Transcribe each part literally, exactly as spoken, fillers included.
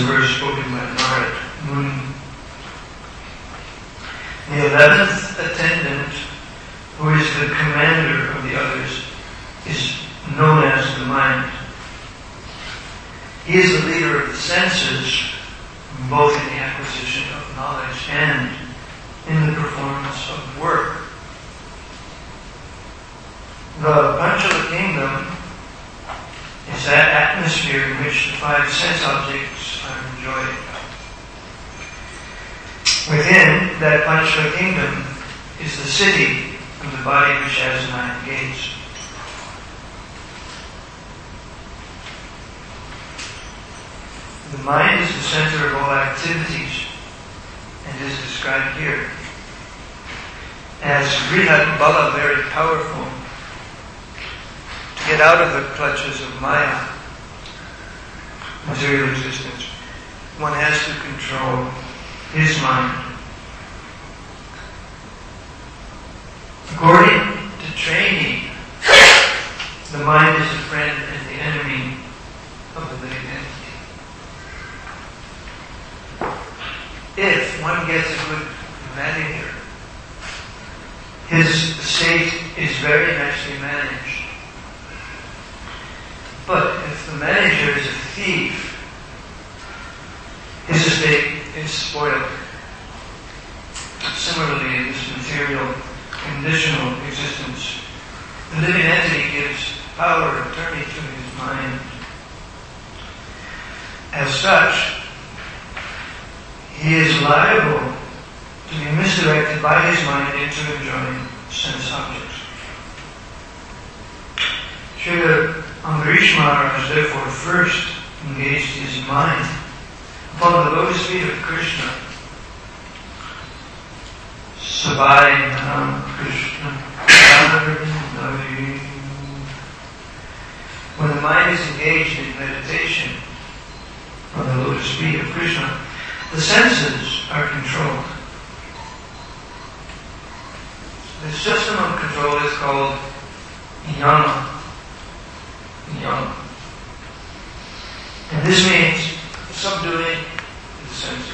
the verse spoken by Narad Muni. The eleventh attendant, who is the commander of the others, is known as the mind. He is the leader of the senses, both in the acquisition of knowledge and in the performance of work. The Panchala Kingdom is that atmosphere in which the five sense objects are enjoyed. Within that Panchala Kingdom is the city of the body which has nine gates. The mind is the center of all activities and is described here as Brihat Bala, very powerful. To get out of the clutches of Maya, material existence, one has to control his mind. According to training, the mind is the friend and the enemy of the living entity. If one gets a good manager, his estate is very nicely managed. But if the manager is a thief, his estate is spoiled. Similarly, in this material, conditional existence, the living entity gives power of attorney to his mind. As such, he is liable to be misdirected by his mind into enjoying sense objects. Srila Ambarish Maharaj therefore first engaged his mind upon the lotus feet of Krishna. Sabai Nam Krishna. When the mind is engaged in meditation on the lotus feet of Krishna, the senses are controlled. This system of control is called Jnana. Jnana. And this means subduing the senses.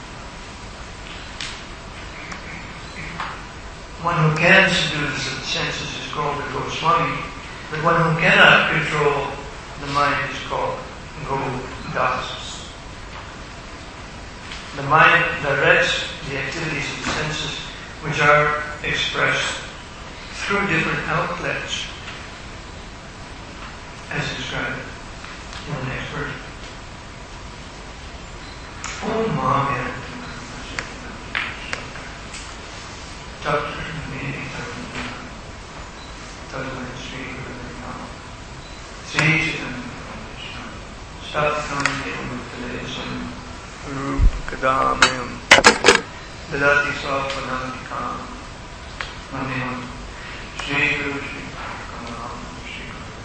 One who can subdue the senses is called a Goswami, but one who cannot control the mind is called Godas. The mind directs the activities of the senses, which are expressed through different outlets, as described in the next verse. Om Maya Tat Miri Tadvan Sri Guru Sri Chaitanya Satam Yamuttalesam Rup Kadamyam Dadati Swapanantikam Maniham Sri Guru Sri Kamanam Sri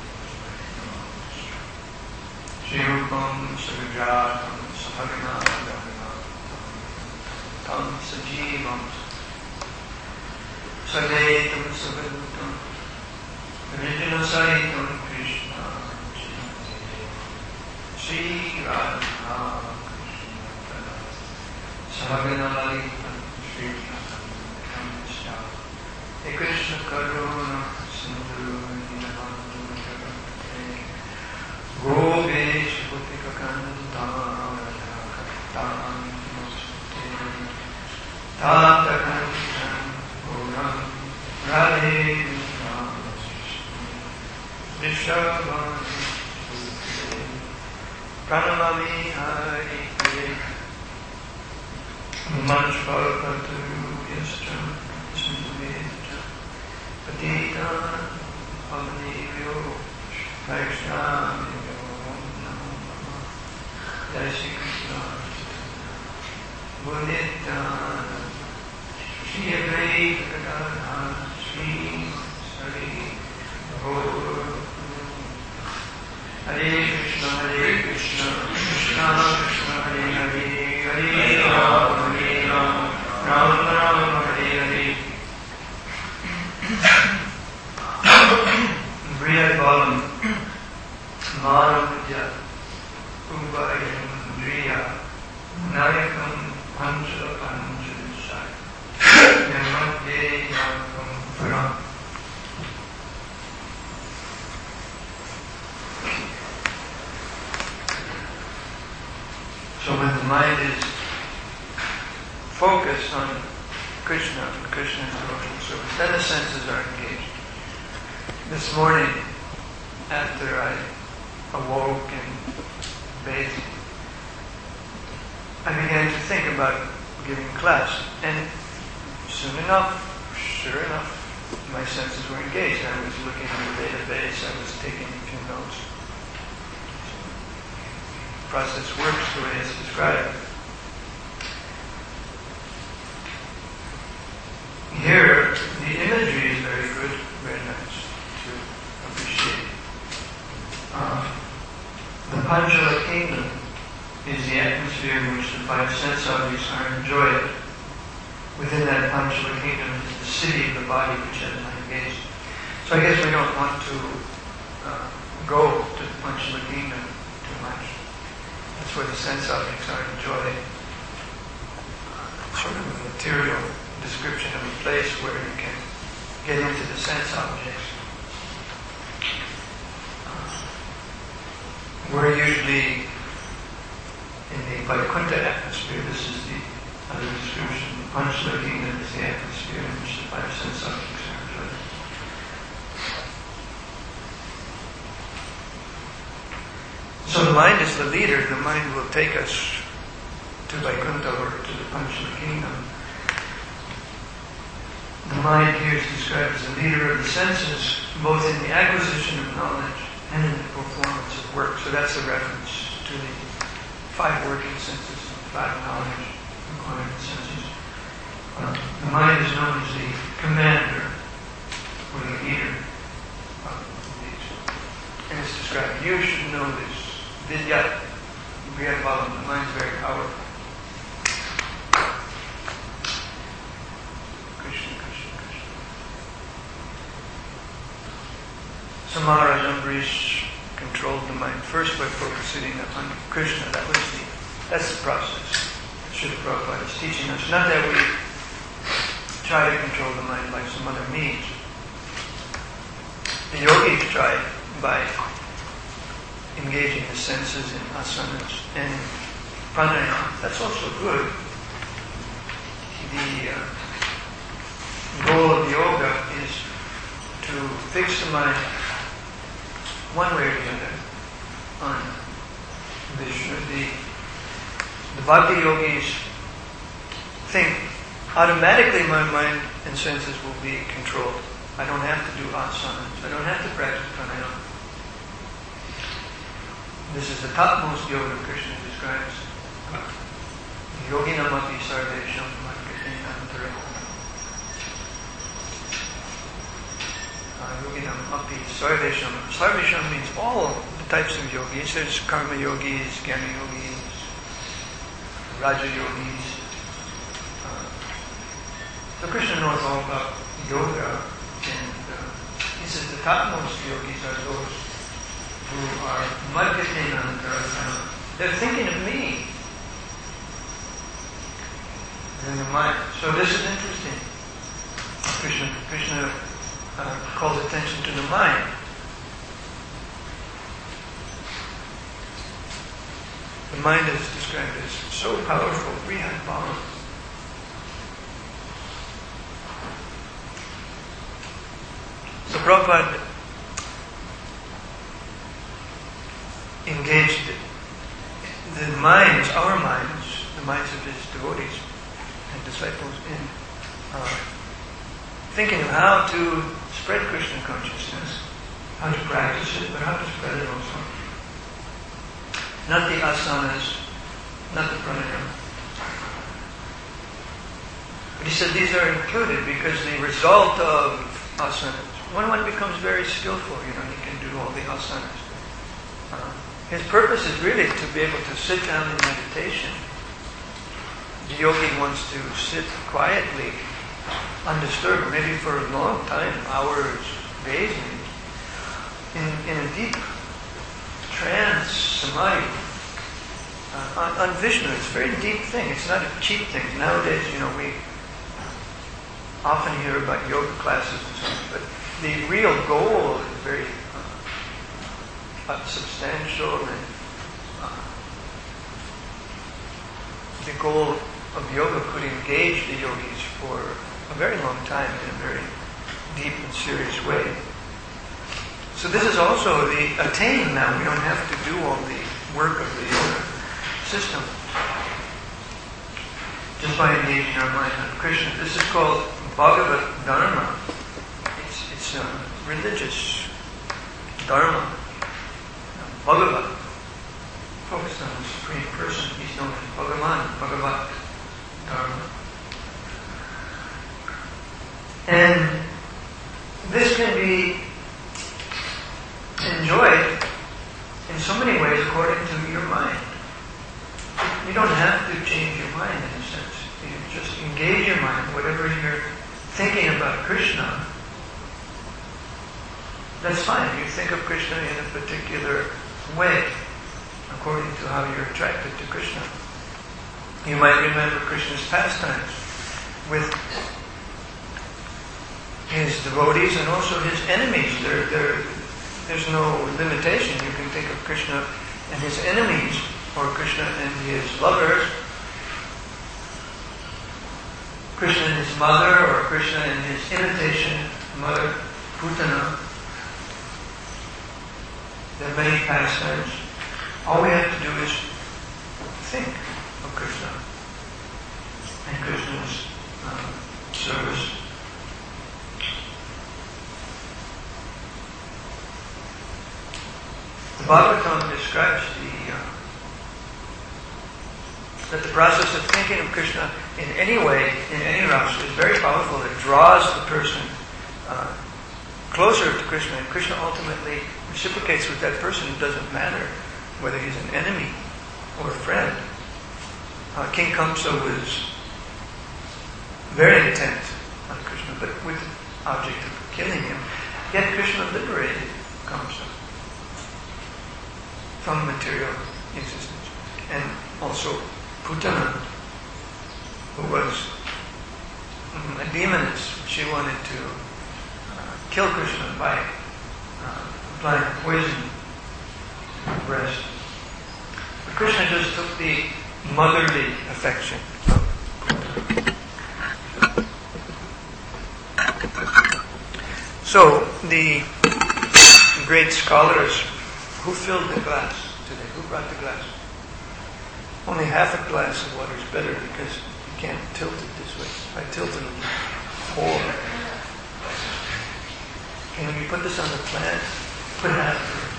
Guru Sri Rupam Sagajatam Sahagana Dharana Tam Sajivam Sadaitam Sagadutam Rijana Saitam Krishna Sri Radha Sahagana Lalitam Sri Radha Hey Krishna Karuna Sindhu Ninamandu Jagate Govesh Bhutika Kandam Radha Katam Tata Kantam Puram Radhe Vishavani Pranamami Hari Manchpalpatu Yastra Sindhuveta Patitan Pavanivyo Vaishnavyo Namo Jai Shri Krishna Gunitana Shri Advaita Gadadhara Shri Sari Gaur Hare Krishna Hare Krishna Krishna Krishna Hare Hare Hare Rama Hare Rama Rama Rama Hare Hare. Brihad Balam Mara Vidya Ubayandriya Nayakam Pancha Panchasai Yamadye Yakam Param. So when the mind is focused on Krishna and Krishna's devotional service, then the senses are engaged. This morning, after I awoke and bathed, I began to think about giving class, and soon enough, sure enough, my senses were engaged. I was looking at the database, I was taking a few notes. The process works the way it's described. Here, the imagery is very good, very nice to appreciate. Uh, the Panchala Kingdom is the atmosphere in which the five sense objects are enjoyed. Within that Panchala Kingdom is the city of the body which has not engaged. So I guess we don't want to uh, go to the Panchala Kingdom too much. That's where the sense objects are enjoyed. Uh, sort of a material description of a place where you can get into the sense objects. Uh, we're usually in the Vaikuntha atmosphere. This is the other description. The Panchala Kingdom is the atmosphere in which the five sense objects are enjoyed. So the mind is the leader. The mind will take us to Vaikuntha or to the Panchala Kingdom. The mind here is described as the leader of the senses, both in the acquisition of knowledge and in the performance of work. So that's a reference to the five working senses, five knowledge acquired senses. Uh, the mind is known as the commander or the leader of these. And it's described, you should know this. Vidya, Vidya-balam, the mind is very powerful. Krishna, Krishna, Krishna. So Maharaj Ambarish controlled the mind first by focusing upon Krishna. That was the, that's the process. Srila Prabhupada is teaching us. Not that we try to control the mind by some other means. The yogis try by engaging the senses in asanas and pranayama. That's also good. The uh, goal of yoga is to fix the mind one way or the other on Vishnu. The, the Bhakti yogis think automatically my mind and senses will be controlled. I don't have to do asanas. I don't have to practice pranayama. This is the topmost yoga Krishna describes. Yogina mati sarvesham marketing antara. Yogina mati sarvesham. Sarvesham means all the types of yogis. There's karma yogis, jnana yogis, raja yogis. Uh, so Krishna knows all about yoga, and uh, he says the topmost yogis are those who are marketing antara. They're thinking of me. In the mind. So this is interesting. Krishna, Krishna uh, calls attention to the mind. The mind is described as so powerful, Brihat Bhavam. So Prabhupada engaged the minds, our minds, the minds of his devotees and disciples in uh, thinking of how to spread Krishna consciousness, how to practice it, but how to spread it also. Not the asanas, not the pranayama. But he said these are included because the result of asanas, when one becomes very skillful, you know, he can do all the asanas. Uh, his purpose is really to be able to sit down in meditation. The yogi wants to sit quietly, undisturbed, maybe for a long time, hours, days maybe, in, in a deep trance, samadhi, uh, on, on Vishnu. It's a very deep thing. It's not a cheap thing. Nowadays, you know, we often hear about yoga classes and so on, but the real goal is very uh, substantial, and uh, the goal of yoga could engage the yogis for a very long time in a very deep and serious way. So this is also the attain now. We don't have to do all the work of the yoga system just by engaging our mind on Krishna. This is called Bhagavad Dharma. It's, it's a religious dharma. Bhagavad, focused on the Supreme Person. He's known as Bhagavan, Bhagavat Dharma. And this can be enjoyed in so many ways according to your mind. You don't have to change your mind in a sense. You just engage your mind, whatever you're thinking about Krishna, that's fine. You think of Krishna in a particular way, according to how you're attracted to Krishna. You might remember Krishna's pastimes with his devotees and also his enemies. There, there, there's no limitation. You can think of Krishna and his enemies, or Krishna and his lovers, Krishna and his mother, or Krishna and his imitation mother, Putana. There are many pastimes. All we have to do is think of Krishna and Krishna's um, service. The Bhagavatam describes the uh, that the process of thinking of Krishna in any way, in any rasa, is very powerful. It draws the person uh, closer to Krishna, and Krishna ultimately reciprocates with that person. It doesn't matter whether he's an enemy or a friend. Uh, King Kamsa was very intent on Krishna, but with the object of killing him. Yet Krishna liberated Kamsa from material existence. And also Putana, who was a demoness. She wanted to uh, kill Krishna by uh, applying poison to her breast. But Krishna just took the motherly affection of Putana. So, the great scholars, who filled the glass today? Who brought the glass? Only half a glass of water is better because you can't tilt it this way. If I tilt it, it'll pour. Can we put this on the plant? Put half of it.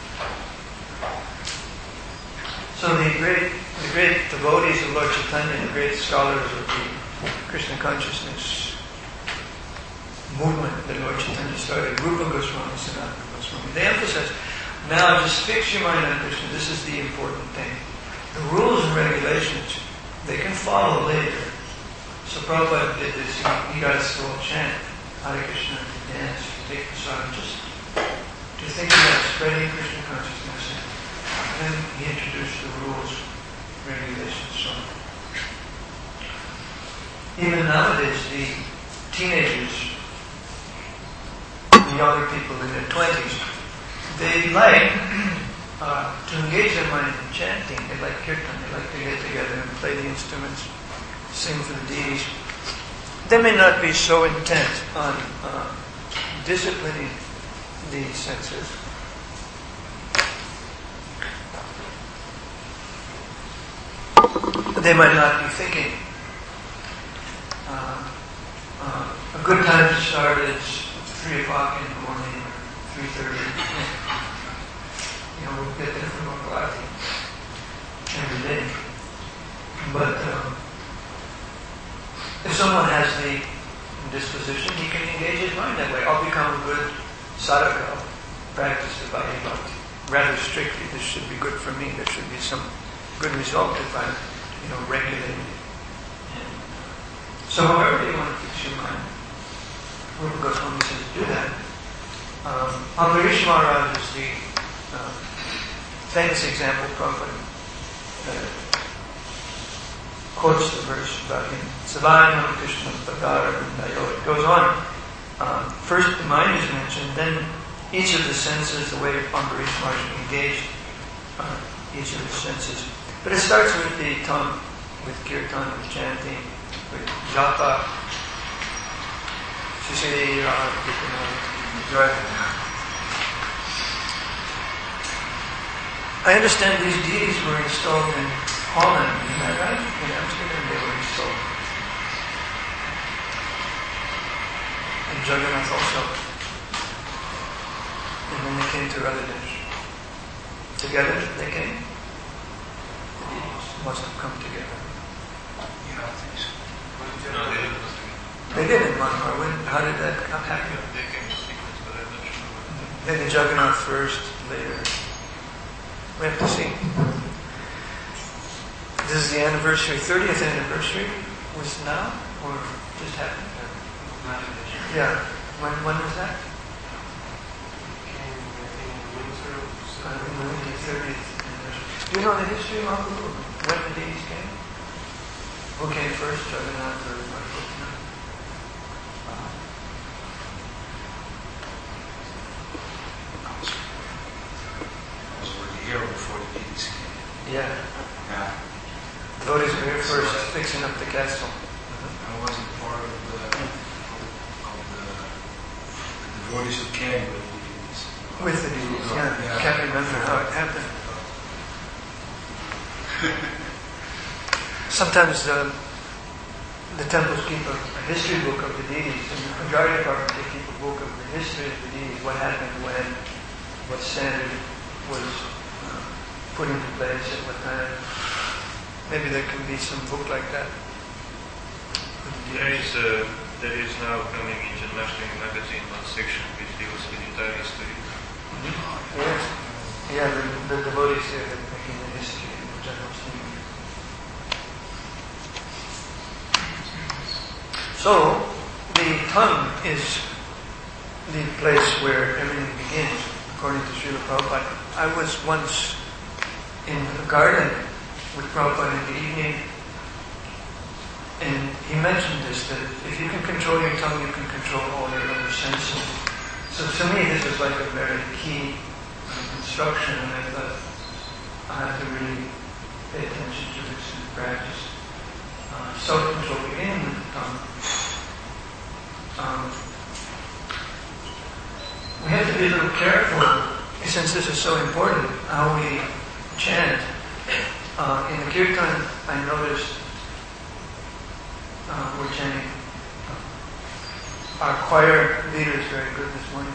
So the great, the great devotees of Lord Chaitanya, the great scholars of the Krishna consciousness movement that Lord Chaitanya started, Rupa Goswami, Sanatana Goswami, they emphasize, now just fix your mind on Krishna. This is the important thing. The rules and regulations, they can follow later. So Prabhupada did this. He, he got us to all chant Hare Krishna, to dance, to take the song, just to think about spreading Krishna consciousness. And then he introduced the rules, regulations, so on. Even nowadays, the teenagers, the younger people in their twenties, they like uh, to engage their mind in chanting. They like kirtan. They like to get together and play the instruments, sing for the deities. They may not be so intent on uh, disciplining the senses. They might not be thinking. Uh, uh, a good time to start is three o'clock in the morning, or three thirty. You know, we'll get there from Okalati every day. But um, if someone has the disposition, he can engage his mind that way. I'll become a good sadhaka. I'll practice the Bhakti Bhakti rather strictly. This should be good for me. There should be some good result if I'm, you know, regulating it. And so however you want to fix your mind, Rupa Goswami says do that. Um, Ambarish Maharaj is the uh, famous example. Prabhupada uh, quotes the verse about him. Savayam Krishna Pagara Dayo. It goes on. Um, first the mind is mentioned, then each of the senses, the way Ambarish Maharaj engaged uh, each of the senses. But it starts with the tongue, with kirtan, with chanting, with japa. Shishri Radha. I understand these deities were installed in Holland, isn't that right? In Amsterdam they were installed. And Jagannath also. And then they came to Radhadesh. Together they came. The deities must have come together. Yeah, I think so. No, they didn't. They did in Manipur. When, how did that happen? They came in sequence, but I'm not sure. Maybe Jagannath first, later. We have to see. This is the anniversary, thirtieth anniversary. Was it now or just happened? Yeah. When when was that? Uh, the thirtieth anniversary. Do you know the history of Mahaprabhu? When the deities came? Who came first, Jagannath or Mahaprabhu? Here before the deities came. Yeah. Yeah. Devotees were here first, fixing up the castle. I wasn't part of the, of the, the devotees who came with the deities. With the deities, yeah. Yeah. Can't remember how it happened. Sometimes uh, the temples keep a, a history book of the deities. In the Punjabi department, they keep a book of the history of the deities, what happened when, what standard was uh, put into place at what time. Maybe there can be some book like that. There is, uh, there is now coming in Janmashtami magazine one section which deals with entire history. Mm-hmm. Yes. Yeah, the, the devotees here are making the history of the Janmashtami. So, the tongue is the place where everything begins, according to Srila Prabhupada. I was once in a garden with Prabhupada in the evening, and he mentioned this, that if you can control your tongue, you can control all your other senses. So to me, this is like a very key instruction, and I thought I have to really pay attention to this and practice uh, self-control beginning with the tongue. Um, we have to be a little careful, since this is so important, how we chant. Uh, in the kirtan, I noticed uh, we're chanting. Our choir leader is very good this morning.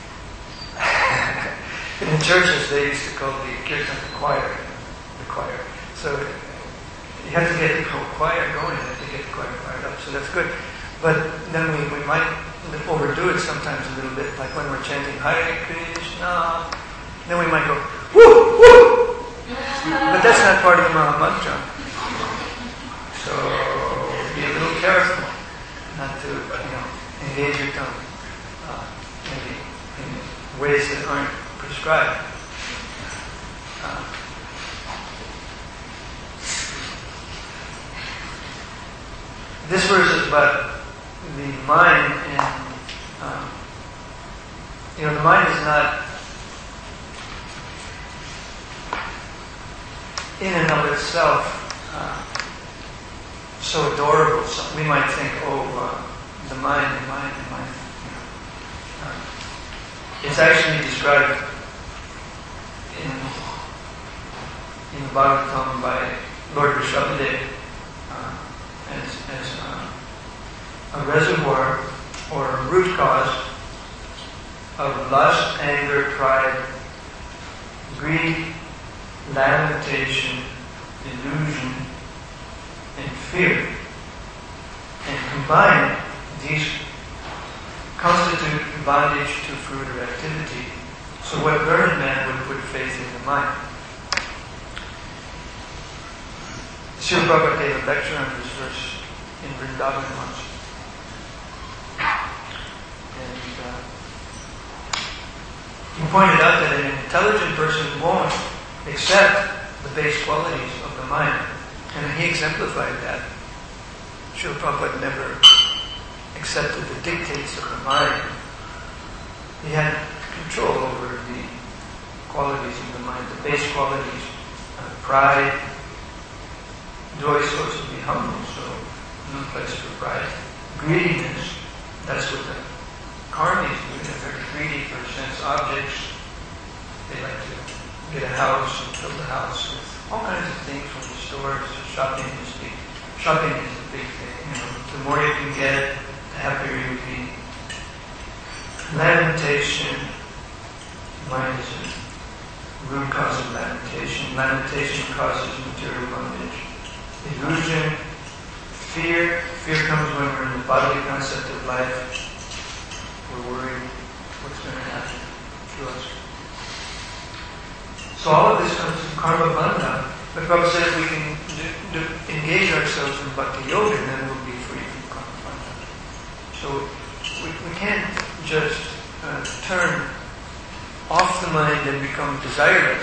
In churches, they used to call the kirtan the choir, the choir. So you have to get the whole choir going. You have to get the choir fired up. So that's good. But then we, we might overdo it sometimes a little bit, like when we're chanting Hare Krishna. Then we might go, woo, woo! But that's not part of the Maha Mantra. So be a little careful not to, you know, engage your tongue uh, maybe in ways that aren't prescribed. Uh, this verse is about the mind, and um, you know, the mind is not in and of itself uh, so adorable. So we might think, oh, uh, the mind, the mind, the mind. You know. uh, it's actually described in in the Bhagavatam by Lord Rishabhadev uh, as, as uh, a reservoir or a root cause of lust, anger, pride, greed, lamentation, illusion, and fear. And combined, these constitute bondage to fruit or activity. So what learned man would put faith in the mind. Srila Prabhupada gave a lecture on this verse in Vrindavan once. And uh, he pointed out that an intelligent person won't accept the the base qualities of the mind. And he exemplified that. Srila Prabhupada never accepted the dictates of the mind. He had control over the qualities of the mind, the base qualities. Uh, pride, joy is supposed to be humble, so no place for pride. Greediness, that's what the karmis do. They're very greedy for sense objects. They like to get a house and fill the house with all kinds of things from the stores. Shopping is the shopping is the big thing. You know, the more you can get, the happier you'll be. Lamentation, mind is a root cause of lamentation. Lamentation causes material bondage. Illusion, fear. Fear comes when we're in the bodily concept of life. We're worried what's going to happen to us. So all of this comes from karma bandha. But Prabhupada said if we can do, do, engage ourselves in bhakti yoga, then we'll be free from karma bandha. So we, we can't just uh, turn off the mind and become desireless.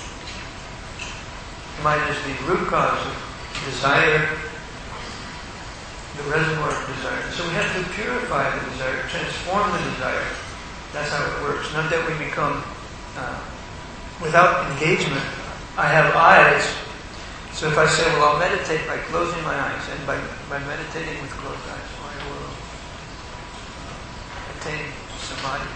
The mind is the root cause of desire, the reservoir of desire. So we have to purify the desire, transform the desire. That's how it works. Not that we become, uh, without engagement. I have eyes, so if I say, well, I'll meditate by closing my eyes, and by, by meditating with closed eyes, I will attain samadhi.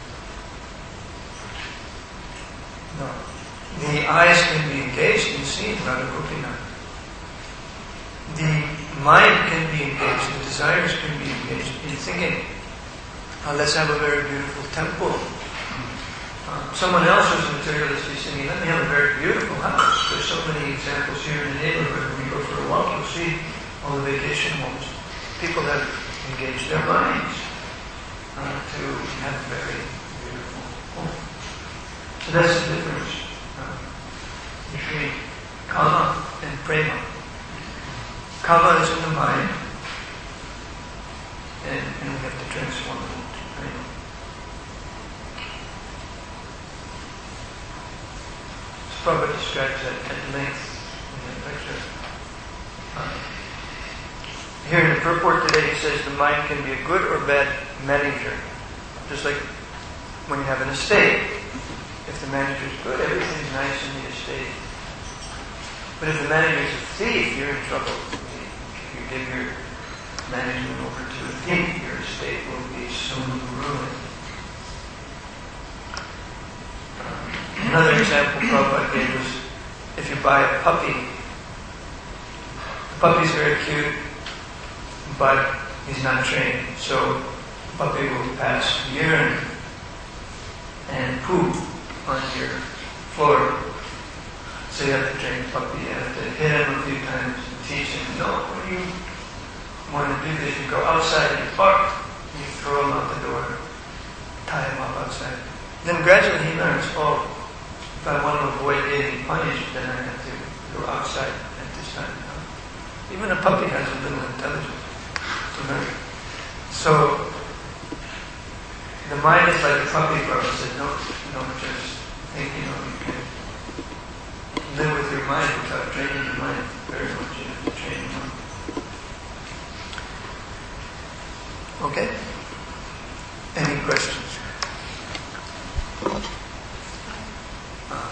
No. The eyes can be engaged in seeing Radha Gopinath. The mind can be engaged, the desires can be engaged in thinking, oh, let's have a very beautiful temple. Uh, someone else who's materialistic thinking, let me have a very beautiful house. There's so many examples here in the neighborhood. When you go for a walk, you'll see all the vacation homes. People have engaged their minds uh, to have a very beautiful home. So that's the difference uh, between kama and prema. Kama is in the mind, and, and we have to transform it into prema. So Prabhupada describes that at length in that lecture. Uh, here in the purport today, he says the mind can be a good or bad manager. Just like when you have an estate. If the manager is good, everything's nice in the estate. But if the manager is a thief, you're in trouble. If you give your management over to a thief, your estate will be soon ruined. Um, another example Prabhupada gave was if you buy a puppy. The puppy's very cute, but he's not trained. So the puppy will pass urine and poop on your floor. So you have to train the puppy, you have to hit him a few times and teach him, no, when you want to do this, you go outside and you bark, you throw him out the door, tie him up outside. Then gradually he learns, oh, if I want to avoid getting punished, then I have to go outside at this time. Even a puppy has a little intelligence to learn. So the mind is like a puppy. Prabhupada said, no, don't just think, you know, you can live with your mind without training your mind. Very much you have to train your mind. Okay? Any questions? Uh,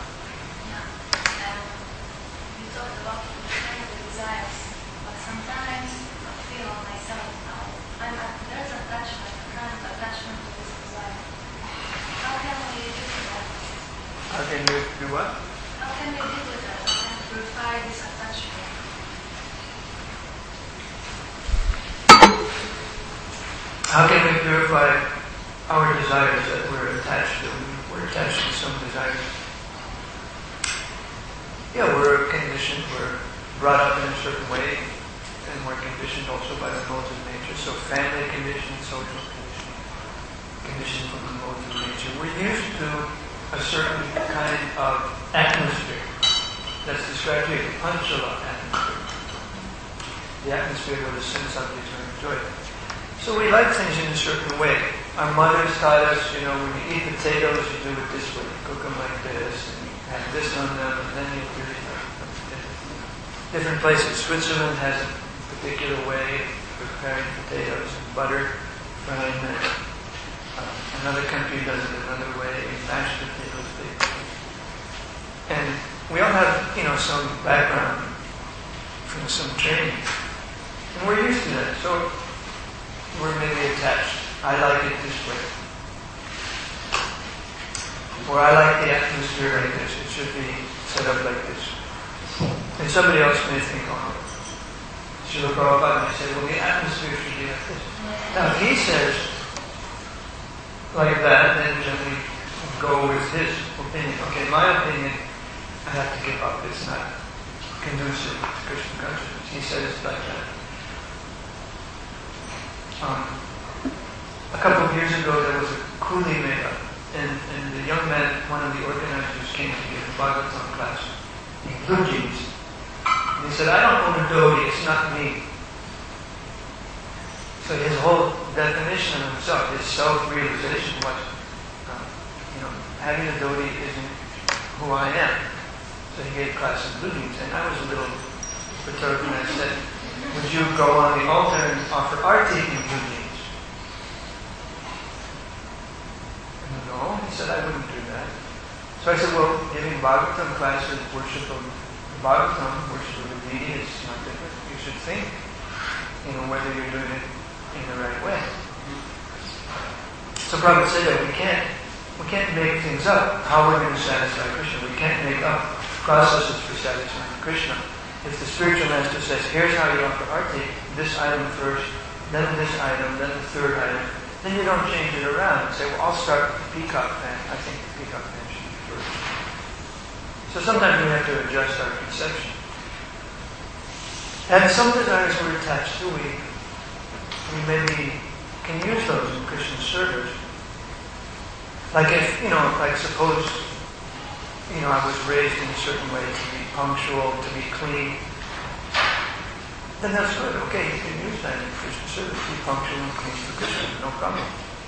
you talked about controlling the desires, but sometimes I feel myself now, I'm at, there's attachment, a kind of attachment to this desire. How can we deal with that? How can you do what? How can we deal with that? How can we purify this attachment? How can we purify our desires that we're attached to? We're attached to some desires. Yeah, we're conditioned, we're brought up in a certain way, and we're conditioned also by the modes of nature. So family conditioning, social conditioning, conditioned from the modes of nature. We're used to a certain kind of atmosphere that's described here, the panchala atmosphere. The atmosphere where the sense objects are enjoyed. So we like things in a certain way. Our mothers taught us, you know, when you eat potatoes, you do it this way. You cook them like this, and you have this on them, and then you really different places. Switzerland has a particular way of preparing potatoes and butter, frying them. Uh, another country does it another way, mashed potatoes, baked potatoes. And we all have, you know, some background from some training. And we're used to that, so we're maybe attached. I like it this way. Or I like the atmosphere like this. It should be set up like this. And somebody else may think, oh, Srila Prabhupada may say, well, the atmosphere should be like this. Now, if he says like that, then we go with his opinion. Okay, my opinion, I have to give up. It's not conducive to Krishna consciousness. He says it like that. Um, a couple of years ago, there was a Kuli Mela, and, and the young man, one of the organizers, came to give a Bhagavatam class in blue jeans. And he said, I don't own a dhoti, it's not me. So his whole definition of himself, his self-realization was, uh, you know, having a dhoti isn't who I am. So he gave class in blue jeans, and I was a little perturbed, and I said, would you go on the altar and offer arti in blue jeans? And no, he said, I wouldn't do that. So I said, well, giving Bhagavatam classes, worship of Bhagavatam, worship of the deity, is not different. You should think, you know, whether you're doing it in the right way. So Prabhupada said that we can't, we can't make things up. How we're going to satisfy Krishna. We can't make up processes for satisfying Krishna. If the spiritual master says, here's how you offer arti, this item first, then this item, then the third item, then you don't change it around and say, well, I'll start with the peacock fan. I think the peacock fan should be first. So sometimes we have to adjust our conception. And some desires we're attached to, we, we maybe can use those in Krishna's service. Like if, you know, like suppose, you know, I was raised in a certain way to be punctual, to be clean, then that's good. Okay, you can use that in Krishna's service. Be punctual and clean for Krishna, no problem.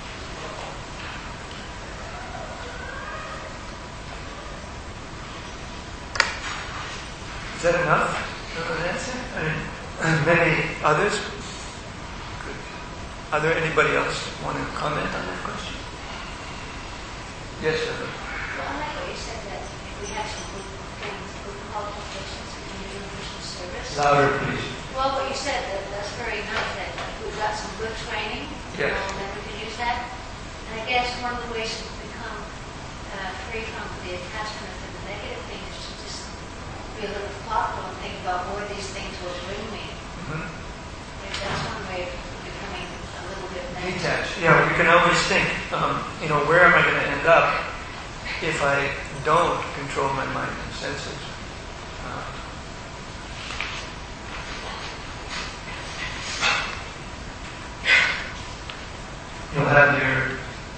Is that enough of an answer? I mean, many others? Good. Are there anybody else want to comment on that question? Yes, sir. Well, I like what you said that we have some good things, good qualifications we can do in Krishna service. Louder, please. Well, what you said, that, that's very nice, that we've got some good training, Yes. um, and we can use that. And I guess one of the ways to become uh, free from the attachment to the negative things is to just be a little thoughtful and think about where these things will bring me. Mm-hmm. Maybe that's one way of becoming a little bit better. Detached. Yeah, you can always think, um, you know, where am I going to end up if I don't control my mind and senses? Uh, you'll have your,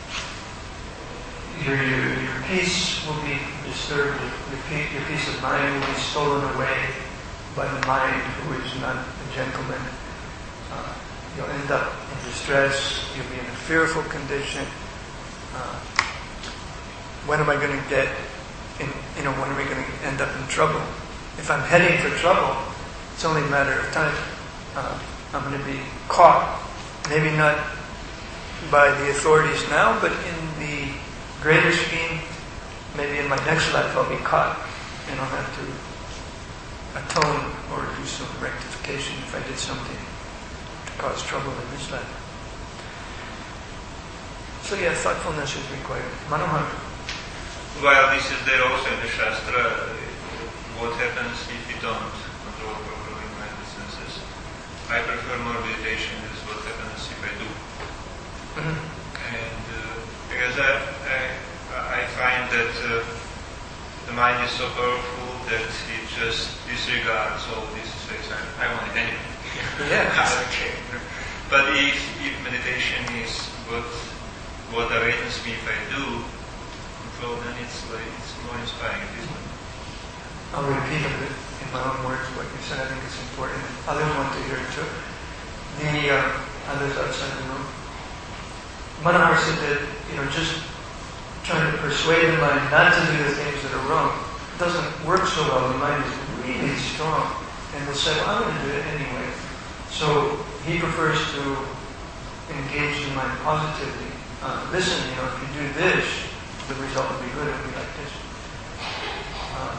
your your your peace will be disturbed. Your peace, your peace of mind will be stolen away by the mind who is not a gentleman. Uh, you'll end up in distress. You'll be in a fearful condition. Uh, when am I going to get in? You know, when am I going to end up in trouble? If I'm heading for trouble, it's only a matter of time. Uh, I'm going to be caught. Maybe not by the authorities now, but in the greater scheme, maybe in my next life I'll be caught and I'll have to atone or do some rectification if I did something to cause trouble in this life. So yeah, thoughtfulness is required. Manohar. While this is there also in the Shastra, what happens if you don't control properly mind and senses? I prefer more meditation is what happens if I do. Mm-hmm. And uh, because I, I, I find that uh, the mind is so powerful that it just disregards all these things. I, I want it anyway. Yeah. Okay. But if, if meditation is what what awakens me if I do control, then it's like it's more inspiring, isn't it? I'll repeat a bit in my own words what you said. I think it's important. Others want to hear it too. The uh, others outside the room. Manohar said that, you know, just trying to persuade the mind not to do the things that are wrong doesn't work so well, the mind is really strong, and will say, well, I'm going to do it anyway. So he prefers to engage the mind positively. Uh, listen, you know, if you do this, the result will be good, it'll be like this. Um,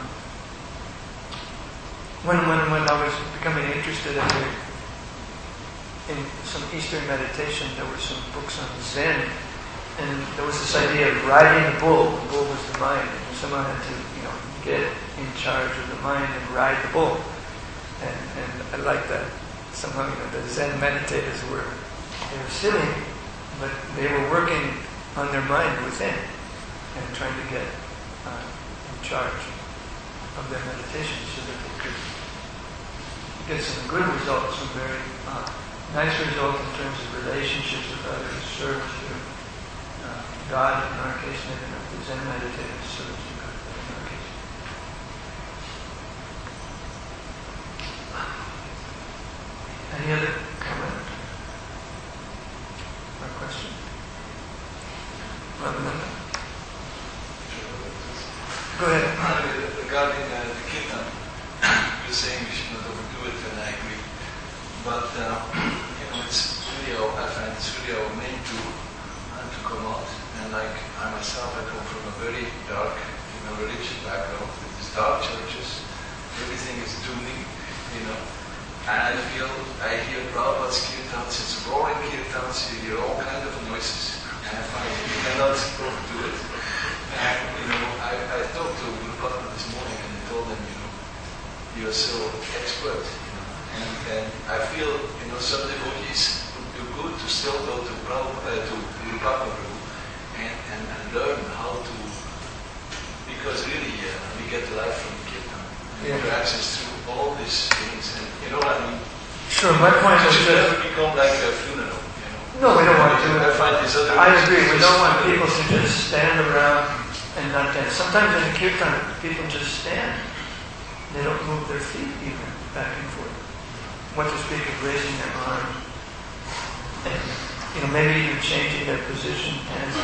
when, when, when I was becoming interested in, the, in some Eastern meditation, there were some books on Zen, and there was this idea of riding the bull. The bull was the mind, and someone had to, you know, get in charge of the mind and ride the bull. And, and I like that. Somehow, you know, the Zen meditators were, they were sitting, but they were working on their mind within and trying to get uh, in charge of their meditation so that they could get some good results, some very uh, nice results in terms of relationships with others, service to uh, God in our case, maybe not the Zen meditators, service to God in our case. Any other comment or question? Ramananda? Go ahead. Regarding uh, the kirtan, you're saying we should not overdo it, and I agree. But uh, you know, it's really our, I find it's really our main tool uh, to come out. And like I myself, I come from a very dark, you know, religious background with these dark churches. Everything is dooming, you know. And I feel, I hear Prabhupada's kirtans, it's roaring kirtans, you hear all kinds of noises. And I find you cannot overdo it. And, you know, I, I talked to Guru Padma this morning and I told him, you know, you're so expert, you know. And, and I feel, you know, some devotees would do good to still go to Prabhupada, to Guru Padma Prabhu and, and, and learn how to, because really uh, we get the life from the kirtan. Yeah. We have access to all these things, and you know what I mean? Sure, my point It was should that... never become like a funeral, you know? No, we don't want to. I find these other I agree, we things don't want funny. people to just stand around and not dance. Sometimes in the kirtan, people just stand. They don't move their feet even back and forth. What to speak of raising their arm. And, you know, maybe even changing their position.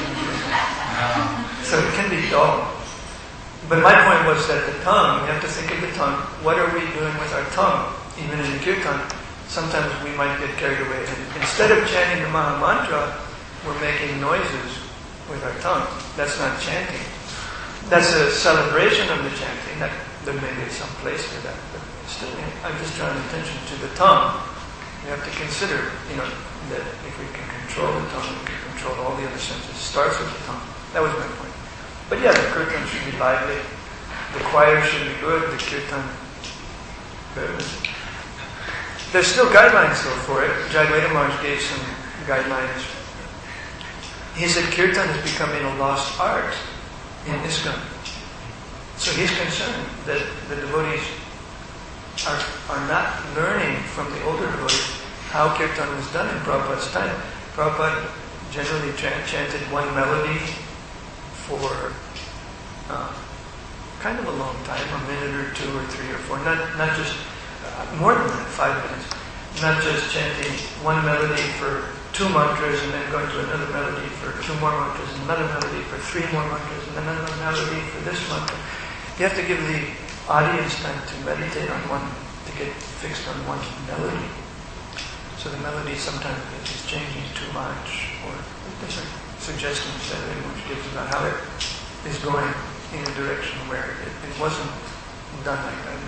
So it can be dull. But my point was that the tongue, we have to think of the tongue. What are we doing with our tongue? Even in the kirtan, sometimes we might get carried away. And instead of chanting the Maha Mantra, we're making noises with our tongue. That's not chanting. That's a celebration of the chanting. That, there may be some place for that. But still, I'm just drawing attention to the tongue. We have to consider, you know, that if we can control the tongue, we can control all the other senses. It starts with the tongue. That was my point. But yeah, the kirtan should be lively. The choir should be good. The kirtan, very good. There's still guidelines though for it. Jayadvaita Maharaj gave some guidelines. He said kirtan is becoming a lost art in ISKCON. So he's concerned that the devotees are, are not learning from the older devotees how kirtan was done in Prabhupada's time. Prabhupada generally ch- chanted one melody for uh, kind of a long time, a minute or two or three or four, not not just uh, more than that, five minutes. Not just chanting one melody for two mantras and then going to another melody for two more mantras, and another melody for three more mantras, and then another melody for this mantra. You have to give the audience time to meditate on one, to get fixed on one melody. So the melody sometimes is changing too much, or different suggestions that everyone gives about how it is going in a direction where it, it wasn't done like that.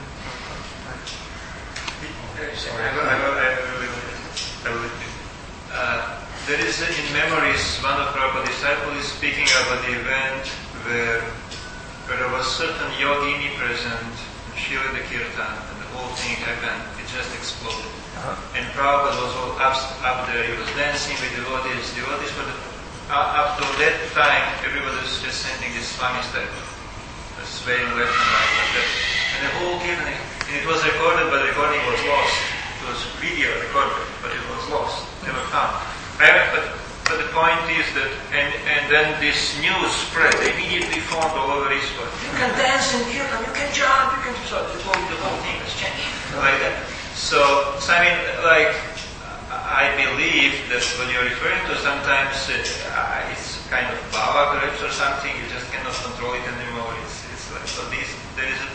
Sorry, I will, I will, I will, I will, uh, there is uh, in Memories, one of Prabhupada's disciples is speaking about the event where, where there was certain yogini present, and she led the kirtan, and the whole thing happened, it just exploded. Uh-huh. And Prabhupada was all up, up there, he was dancing with devotees, devotees for the, uh, up to that time, everybody was just sending this Swami step, swaying left and right like that. And the whole kirtan, and it was recorded, but the recording was lost. It was video recorded, but it was lost, never found. Right? But, but the point is that, and, and then this news spread, immediately found all over Israel. You can dance in kirtan, you can jump, you can... So the whole, the whole thing was changed like that. So, so I mean, like, I believe that when you're referring to sometimes uh, it's kind of bhava perhaps or something, you just cannot control it anymore. It's, it's like, so these, there is a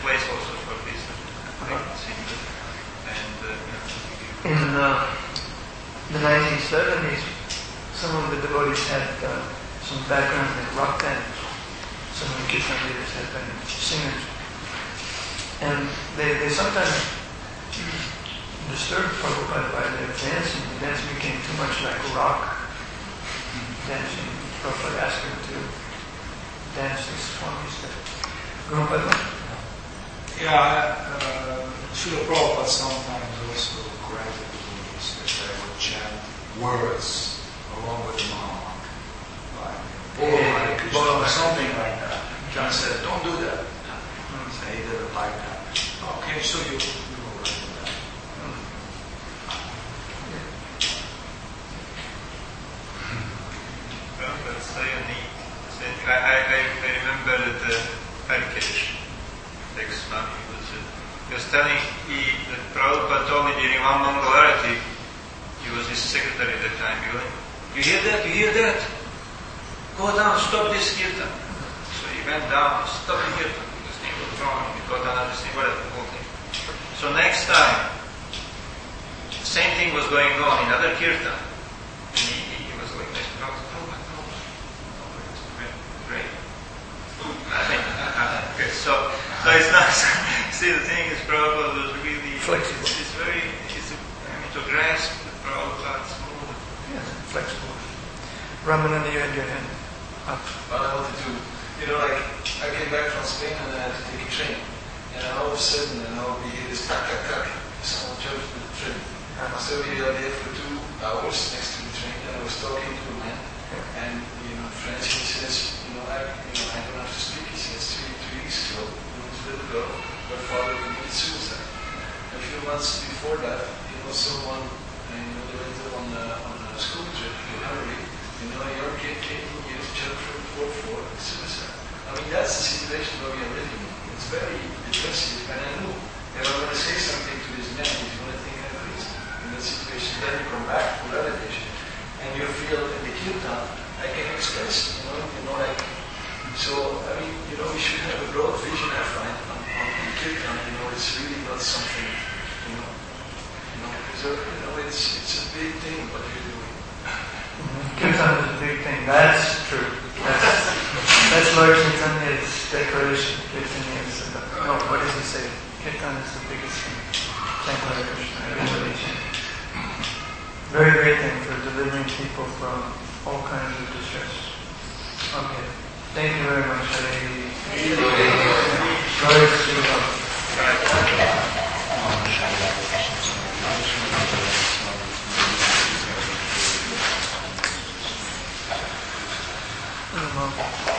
in uh, the nineteen seventies, some of the devotees had uh, some background in rock bands. Some of the Kirtan leaders had been singers. And they, they sometimes disturbed Prabhupada by their dancing. The dance became too much like rock dancing. Prabhupada asked him to dance these swamis that Prabhupada. Yeah, uh, Srila Prabhupada sometimes also corrected the Buddhists that they would chant words along with the mantra. Like, Bolo Hare Krishna, or something like that. John said, don't do that. So he did it like that. Okay, so you, you were right with that. Well, that's very neat. I, I, I I remember the Harikesh, ex-Swami, was, uh, he was telling, he, that Prabhupada told me during one Mangalarati, he was his secretary at the time, he went, you hear that, you hear that? Go down, stop this kirtan. So he went down, stop the kirtan, this thing was wrong, he got down, this thing, whatever, the whole thing. So next time, the same thing was going on in other kirtan. And he, he, he was like, oh, oh, oh, oh, great. I mean, okay, so, so it's not, see the thing is Prabhupada was really, Flexible. It's, it's very, it's, I mean, to grasp the Prabhupada's mood. Yeah, flexible. Ramananda, you had your hand up. What I wanted to, you know, like, I came back from Spain and I had to take a train. And all of a sudden, and I'll be here, this tack, tack, tack, someone jumped to the train. So we were there for two hours next to the train, and I was talking to a man, and, you know, French, he says, you know, I, you know, I don't have to speak. He says, three, three weeks ago, there was a little girl, her father committed suicide. A few months before that, you know, someone, and, you know, they went on a, on a school trip to Hungary. You know, a young kid came from here, jumped from the fourth floor, suicide. I mean, that's the situation where we are living in. It's very depressive, and I knew if I'm going to say something to this man, he's going to think I'm crazy in that situation. Then you come back to revelation, and you feel in the kirtan, I can express, you know, you know, like, so, I mean, you know, we should have a broad vision, I find, on, on, on kirtan, you know, it's really not something, you know, you know, so, you know, it's, it's a big thing what you're doing. Kirtan is a big thing. That's true. That's, that's Lord Chaitanya's declaration. Kirtan is, uh, no, what does he say? Kirtan is the biggest thing. Thank Hare Krishna. Everybody chant. Very great thing for delivering people from all kinds of distress. Okay. Thank you very much, Hare. Glory to God.